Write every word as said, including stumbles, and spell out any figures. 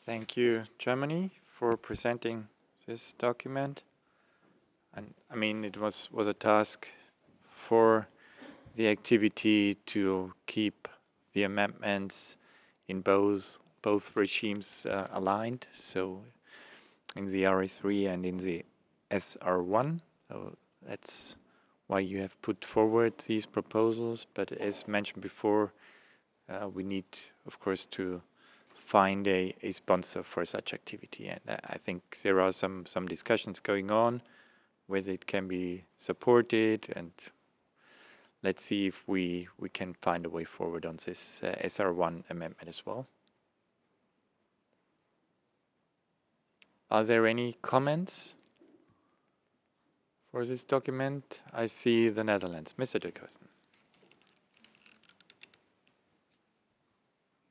Thank you, Germany, for presenting this document. And I mean, it was, was a task for the activity to keep the amendments in both both regimes uh, aligned. So in the R A three and in the S R one. So that's why you have put forward these proposals. But as mentioned before, uh, we need, of course, to find a, a sponsor for such activity. And I I think there are some, some discussions going on whether it can be supported, and let's see if we, we can find a way forward on this uh, S R one amendment as well. Are there any comments for this document? I see the Netherlands. Mister De Kuysen.